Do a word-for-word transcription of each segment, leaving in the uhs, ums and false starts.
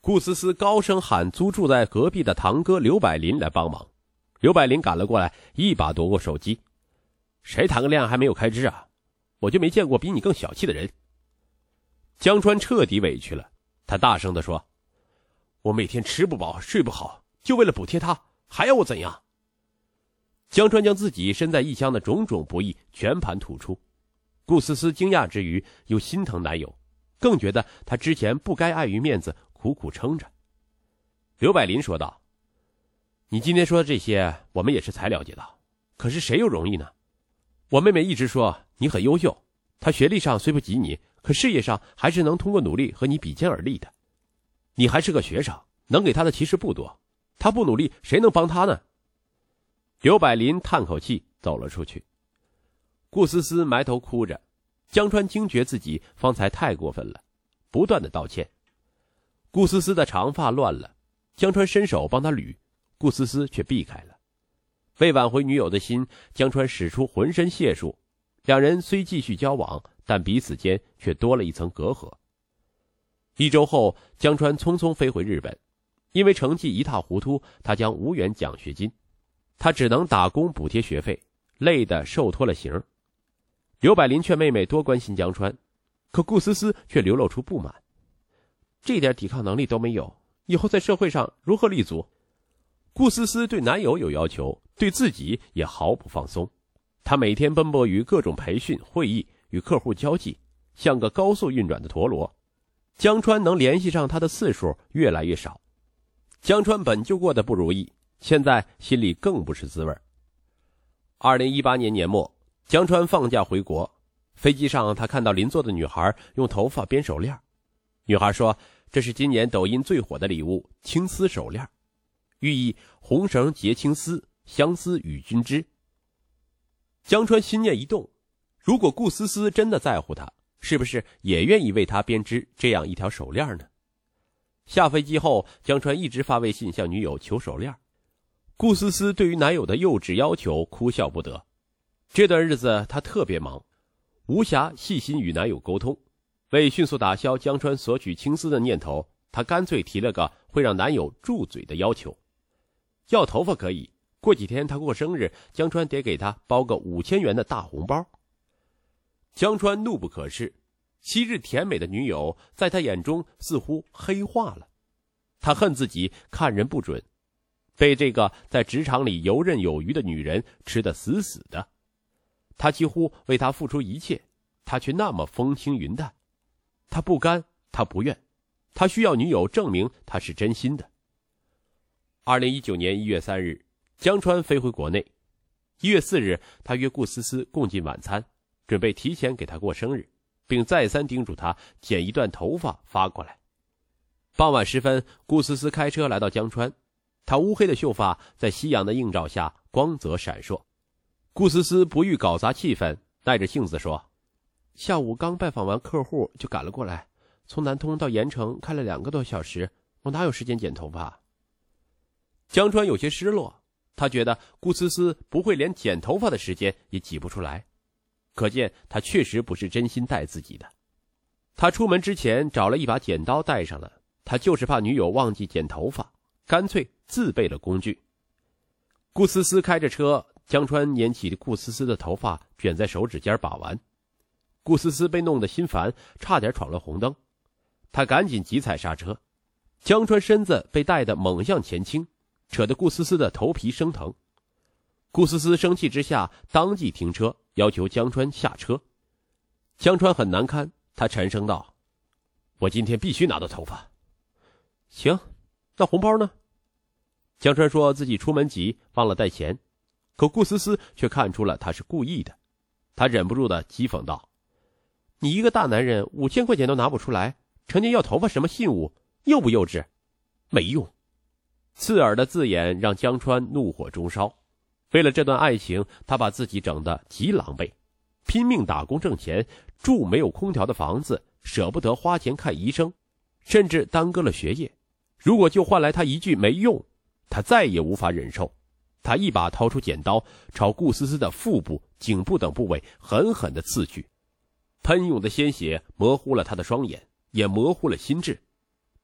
顾思思高声喊租住在隔壁的堂哥刘百林来帮忙。刘百林赶了过来，一把夺过手机：“谁谈个恋爱还没有开支啊？我就没见过比你更小气的人。”江川彻底委屈了，他大声地说：“我每天吃不饱睡不好，就为了补贴他，还要我怎样？”江川将自己身在异乡的种种不易全盘吐出。顾思思惊讶之余又心疼男友，更觉得他之前不该碍于面子苦苦撑着。刘百林说道：“你今天说的这些我们也是才了解到，可是谁又容易呢？我妹妹一直说你很优秀，她学历上虽不及你，可事业上还是能通过努力和你比肩而立的。你还是个学生，能给她的其实不多，她不努力谁能帮她呢？”刘百林叹口气走了出去。顾思思埋头哭着，江川惊觉自己方才太过分了，不断的道歉。顾思思的长发乱了，江川伸手帮她捋，顾思思却避开了。为挽回女友的心，江川使出浑身解数，两人虽继续交往，但彼此间却多了一层隔阂。一周后，江川匆匆飞回日本，因为成绩一塌糊涂，他将无缘奖学金，他只能打工补贴学费，累得瘦脱了形。刘百林劝妹妹多关心江川，可顾思思却流露出不满：“这点抵抗能力都没有，以后在社会上如何立足？”顾思思对男友有要求，对自己也毫不放松。她每天奔波于各种培训会议，与客户交际，像个高速运转的陀螺。江川能联系上她的次数越来越少。江川本就过得不如意，现在心里更不是滋味。二零一八年年末，江川放假回国，飞机上他看到邻座的女孩用头发编手链。女孩说这是今年抖音最火的礼物，青丝手链，寓意红绳结青丝，相思与君知。江川心念一动，如果顾思思真的在乎他，是不是也愿意为他编织这样一条手链呢？下飞机后，江川一直发微信向女友求手链。顾思思对于男友的幼稚要求哭笑不得。这段日子她特别忙，无暇细心与男友沟通。为迅速打消江川索取青丝的念头，她干脆提了个会让男友住嘴的要求：要头发可以，过几天她过生日，江川得给她包个五千元的大红包。江川怒不可遏，昔日甜美的女友在他眼中似乎黑化了。他恨自己看人不准，被这个在职场里游刃有余的女人吃得死死的。他几乎为她付出一切，他却那么风轻云淡。他不甘，他不愿，他需要女友证明他是真心的。二零一九年一月三日，江川飞回国内。一月四日，他约顾思思共进晚餐，准备提前给她过生日，并再三叮嘱她剪一段头发发过来。傍晚时分，顾思思开车来到江川，她乌黑的秀发在夕阳的映照下光泽闪烁。顾思思不欲搞砸气氛，耐着性子说：“下午刚拜访完客户就赶了过来，从南通到盐城开了两个多小时，我哪有时间剪头发？”江川有些失落，他觉得顾思思不会连剪头发的时间也挤不出来，可见他确实不是真心待自己的。他出门之前找了一把剪刀带上了，他就是怕女友忘记剪头发，干脆自备了工具。顾思思开着车，江川拈起顾思思的头发卷在手指间把玩。顾思思被弄得心烦，差点闯了红灯。他赶紧急踩刹车，江川身子被带得猛向前倾，扯得顾思思的头皮生疼。顾思思生气之下当即停车，要求江川下车。江川很难堪，他沉声道：“我今天必须拿到头发。”“行，那红包呢？”江川说自己出门急，忘了带钱，可顾思思却看出了他是故意的。他忍不住的讥讽道：“你一个大男人五千块钱都拿不出来，成天要头发什么信物，幼不幼稚？没用。”刺耳的字眼让江川怒火中烧。为了这段爱情，他把自己整得极狼狈，拼命打工挣钱，住没有空调的房子，舍不得花钱看医生，甚至耽搁了学业。如果就换来他一句没用，他再也无法忍受。他一把掏出剪刀，朝顾思思的腹部、颈部等部位狠狠地刺去。喷涌的鲜血模糊了他的双眼，也模糊了心智。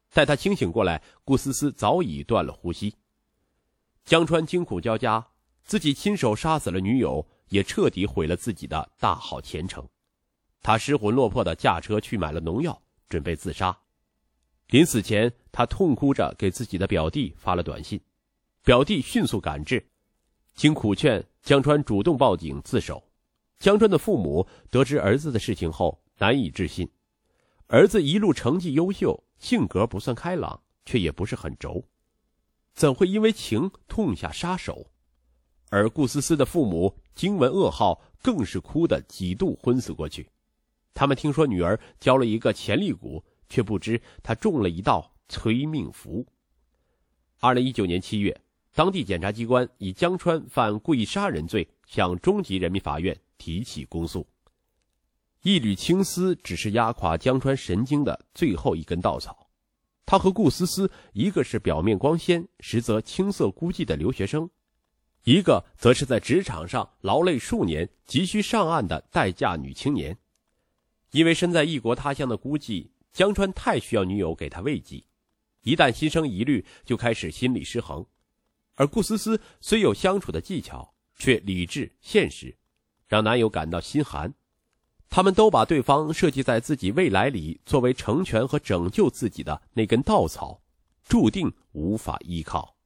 待他清醒过来，顾思思早已断了呼吸。江川惊苦交加，自己亲手杀死了女友，也彻底毁了自己的大好前程。他失魂落魄地驾车去买了农药，准备自杀。临死前，他痛哭着给自己的表弟发了短信，表弟迅速赶至，经苦劝，江川主动报警自首。江川的父母得知儿子的事情后难以置信，儿子一路成绩优秀，性格不算开朗，却也不是很轴，怎会因为情痛下杀手？而顾思思的父母惊闻噩耗，更是哭得几度昏死过去。他们听说女儿交了一个潜力股，却不知她中了一道催命符。二零一九年七月，当地检察机关以江川犯故意杀人罪向中级人民法院提起公诉。一缕青丝只是压垮江川神经的最后一根稻草。他和顾思思，一个是表面光鲜实则青涩孤寂的留学生，一个则是在职场上劳累数年急需上岸的待嫁女青年。因为身在异国他乡的孤寂，江川太需要女友给他慰藉，一旦心生疑虑，就开始心理失衡。而顾思思虽有相处的技巧，却理智现实，让男友感到心寒。他们都把对方设计在自己未来里，作为成全和拯救自己的那根稻草，注定无法依靠。